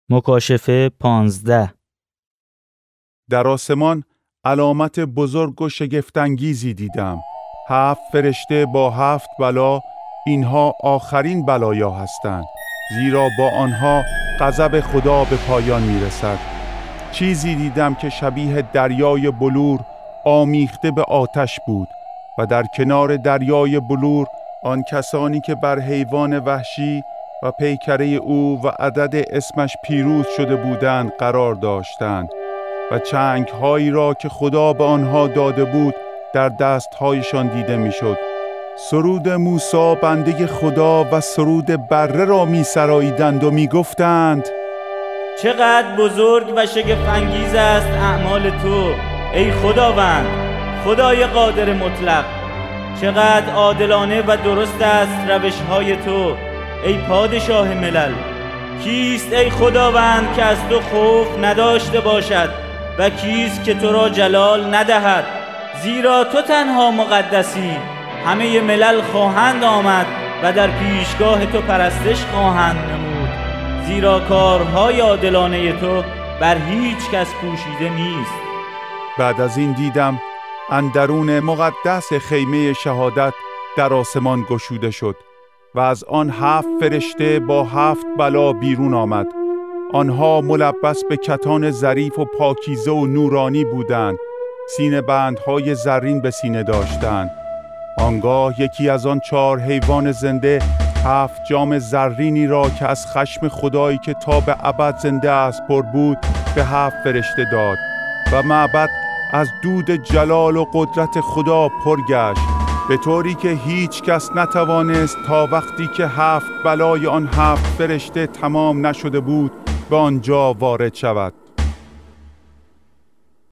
مکاشفه 15. در آسمان علامت بزرگ و شگفت‌انگیزی دیدم. 7 فرشته با 7 بلا، اینها آخرین بلایا هستند، زیرا با آنها غضب خدا به پایان میرسد. چیزی دیدم که شبیه دریای بلور آمیخته به آتش بود و در کنار دریای بلور آن کسانی که بر حیوان وحشی و پیکره او و عدد اسمش پیروز شده بودند قرار داشتند و چنگ‌هایی را که خدا به آنها داده بود در دست‌هایشان دیده می‌شد. سرود موسی بنده خدا و سرود بره را می‌سراییدند و می‌گفتند: چقدر بزرگ و شگفت‌انگیز است اعمال تو ای خداوند، خدای قادر مطلق. چقدر عادلانه و درست است روش‌های تو ای پادشاه ملل. کیست ای خداوند که از تو خوف نداشته باشد و کیست که تو را جلال ندهد؟ زیرا تو تنها مقدسی. همه ملل خواهند آمد و در پیشگاه تو پرستش خواهند نمود، زیرا کارهای عادلانه تو بر هیچ کس پوشیده نیست. بعد از این دیدم اندرون مقدس خیمه شهادت در آسمان گشوده شد و از آن 7 فرشته با 7 بلا بیرون آمد. آنها ملبس به کتان ظریف و پاکیزه و نورانی بودند، سینه بندهای زرین به سینه داشتند. آنگاه یکی از آن 4 حیوان زنده 7 جام زرینی را که از خشم خدایی که تا به ابد زنده است پر بود به 7 فرشته داد و معبد از دود جلال و قدرت خدا پر گشت، به طوری که هیچ کس نتوانست تا وقتی که 7 بلای آن 7 فرشته تمام نشده بود به آنجا وارد شود.